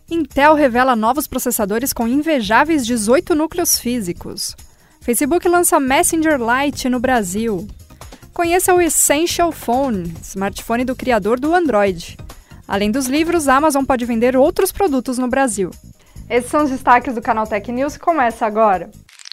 Intel revela novos processadores com invejáveis 18 núcleos físicos. Facebook lança Messenger Lite no Brasil. Conheça o Essential Phone, smartphone do criador do Android. Além dos livros, a Amazon pode vender outros produtos no Brasil. Esses são os destaques do canal Tech News que começa agora.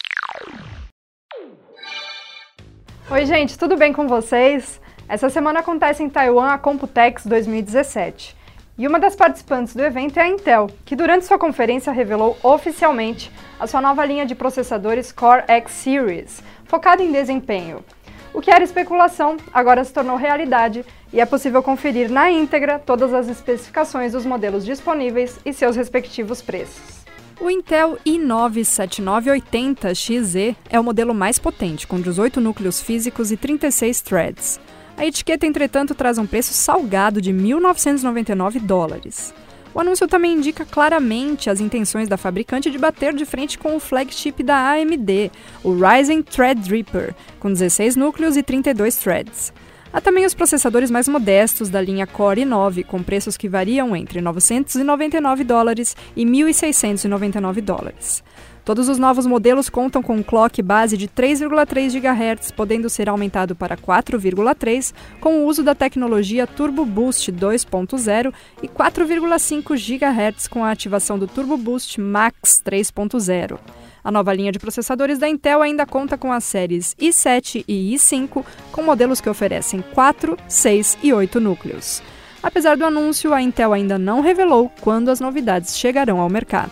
Oi gente, tudo bem com vocês? Essa semana acontece em Taiwan a Computex 2017. E uma das participantes do evento é a Intel, que durante sua conferência revelou oficialmente a sua nova linha de processadores Core X Series, focada em desempenho. O que era especulação agora se tornou realidade e é possível conferir na íntegra todas as especificações dos modelos disponíveis e seus respectivos preços. O Intel i9-7980XZ é o modelo mais potente, com 18 núcleos físicos e 36 threads. A etiqueta, entretanto, traz um preço salgado de $1.999. O anúncio também indica claramente as intenções da fabricante de bater de frente com o flagship da AMD, o Ryzen Threadripper, com 16 núcleos e 32 threads. Há também os processadores mais modestos da linha Core i9, com preços que variam entre $999 e $1.699. Todos os novos modelos contam com um clock base de 3,3 GHz, podendo ser aumentado para 4,3 com o uso da tecnologia Turbo Boost 2.0 e 4,5 GHz com a ativação do Turbo Boost Max 3.0. A nova linha de processadores da Intel ainda conta com as séries i7 e i5, com modelos que oferecem 4, 6 e 8 núcleos. Apesar do anúncio, a Intel ainda não revelou quando as novidades chegarão ao mercado.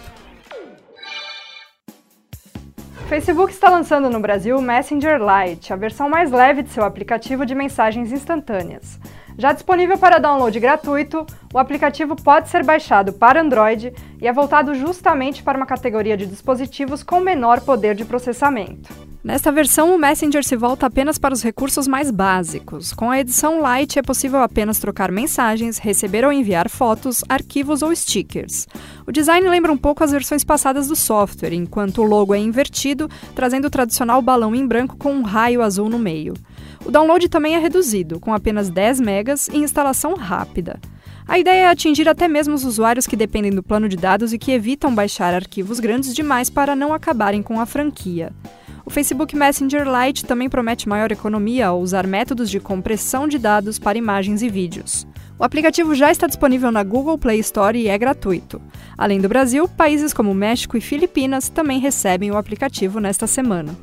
O Facebook está lançando no Brasil o Messenger Lite, a versão mais leve de seu aplicativo de mensagens instantâneas. Já disponível para download gratuito, o aplicativo pode ser baixado para Android e é voltado justamente para uma categoria de dispositivos com menor poder de processamento. Nesta versão, o Messenger se volta apenas para os recursos mais básicos. Com a edição Lite, é possível apenas trocar mensagens, receber ou enviar fotos, arquivos ou stickers. O design lembra um pouco as versões passadas do software, enquanto o logo é invertido, trazendo o tradicional balão em branco com um raio azul no meio. O download também é reduzido, com apenas 10 megas e instalação rápida. A ideia é atingir até mesmo os usuários que dependem do plano de dados e que evitam baixar arquivos grandes demais para não acabarem com a franquia. O Facebook Messenger Lite também promete maior economia ao usar métodos de compressão de dados para imagens e vídeos. O aplicativo já está disponível na Google Play Store e é gratuito. Além do Brasil, países como México e Filipinas também recebem o aplicativo nesta semana.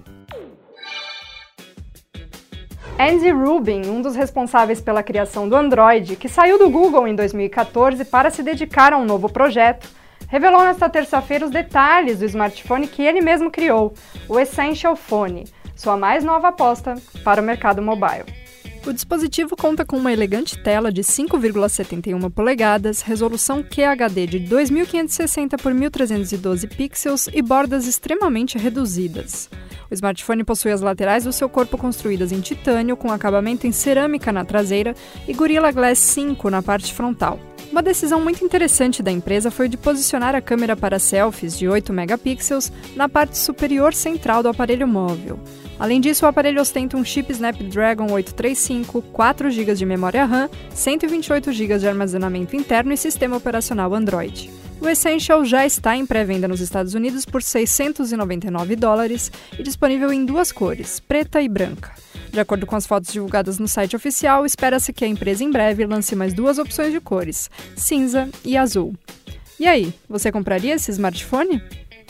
Andy Rubin, um dos responsáveis pela criação do Android, que saiu do Google em 2014 para se dedicar a um novo projeto, revelou nesta terça-feira os detalhes do smartphone que ele mesmo criou, o Essential Phone, sua mais nova aposta para o mercado mobile. O dispositivo conta com uma elegante tela de 5,71 polegadas, resolução QHD de 2560 por 1312 pixels e bordas extremamente reduzidas. O smartphone possui as laterais do seu corpo construídas em titânio, com acabamento em cerâmica na traseira e Gorilla Glass 5 na parte frontal. Uma decisão muito interessante da empresa foi de posicionar a câmera para selfies de 8 megapixels na parte superior central do aparelho móvel. Além disso, o aparelho ostenta um chip Snapdragon 835, 4 GB de memória RAM, 128 GB de armazenamento interno e sistema operacional Android. O Essential já está em pré-venda nos Estados Unidos por $699 e disponível em duas cores, preta e branca. De acordo com as fotos divulgadas no site oficial, espera-se que a empresa em breve lance mais duas opções de cores, cinza e azul. E aí, você compraria esse smartphone?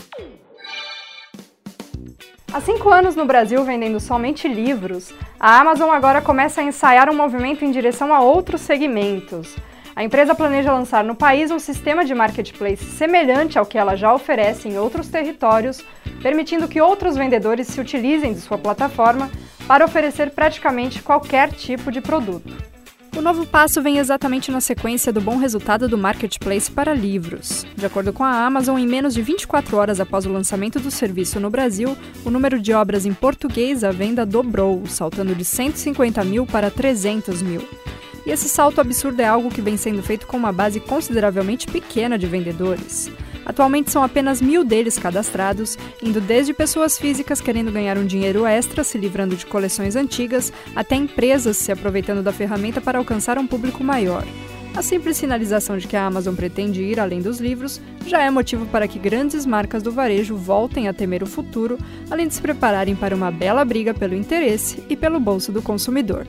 Há 5 anos no Brasil vendendo somente livros, a Amazon agora começa a ensaiar um movimento em direção a outros segmentos. A empresa planeja lançar no país um sistema de marketplace semelhante ao que ela já oferece em outros territórios, permitindo que outros vendedores se utilizem de sua plataforma para oferecer praticamente qualquer tipo de produto. O novo passo vem exatamente na sequência do bom resultado do marketplace para livros. De acordo com a Amazon, em menos de 24 horas após o lançamento do serviço no Brasil, o número de obras em português à venda dobrou, saltando de 150 mil para 300 mil. E esse salto absurdo é algo que vem sendo feito com uma base consideravelmente pequena de vendedores. Atualmente são apenas 1.000 deles cadastrados, indo desde pessoas físicas querendo ganhar um dinheiro extra se livrando de coleções antigas, até empresas se aproveitando da ferramenta para alcançar um público maior. A simples sinalização de que a Amazon pretende ir além dos livros já é motivo para que grandes marcas do varejo voltem a temer o futuro, além de se prepararem para uma bela briga pelo interesse e pelo bolso do consumidor.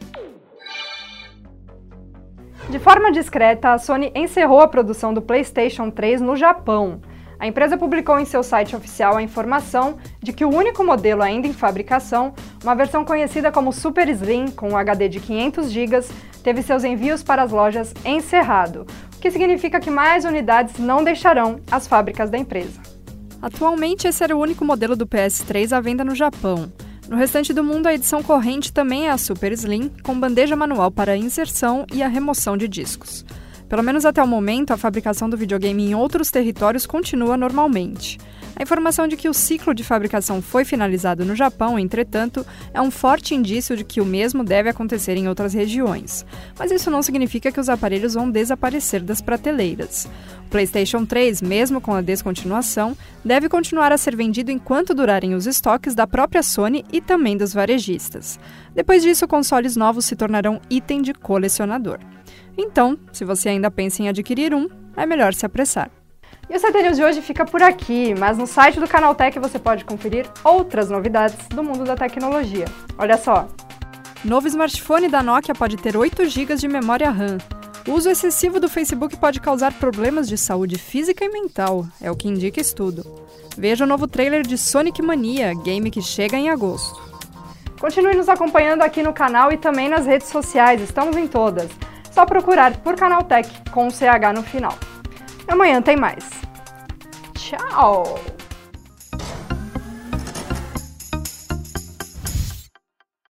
De forma discreta, a Sony encerrou a produção do PlayStation 3 no Japão. A empresa publicou em seu site oficial a informação de que o único modelo ainda em fabricação, uma versão conhecida como Super Slim, com um HD de 500 GB, teve seus envios para as lojas encerrado, o que significa que mais unidades não deixarão as fábricas da empresa. Atualmente, esse era o único modelo do PS3 à venda no Japão. No restante do mundo, a edição corrente também é a Super Slim, com bandeja manual para a inserção e a remoção de discos. Pelo menos até o momento, a fabricação do videogame em outros territórios continua normalmente. A informação de que o ciclo de fabricação foi finalizado no Japão, entretanto, é um forte indício de que o mesmo deve acontecer em outras regiões. Mas isso não significa que os aparelhos vão desaparecer das prateleiras. O PlayStation 3, mesmo com a descontinuação, deve continuar a ser vendido enquanto durarem os estoques da própria Sony e também dos varejistas. Depois disso, consoles novos se tornarão item de colecionador. Então, se você ainda pensa em adquirir um, é melhor se apressar. E o CT News de hoje fica por aqui, mas no site do Canaltech você pode conferir outras novidades do mundo da tecnologia. Olha só! Novo smartphone da Nokia pode ter 8 GB de memória RAM. O uso excessivo do Facebook pode causar problemas de saúde física e mental, é o que indica estudo. Veja o novo trailer de Sonic Mania, game que chega em agosto. Continue nos acompanhando aqui no canal e também nas redes sociais, estamos em todas. Só procurar por Canaltech com um CH no final. Amanhã tem mais. Tchau!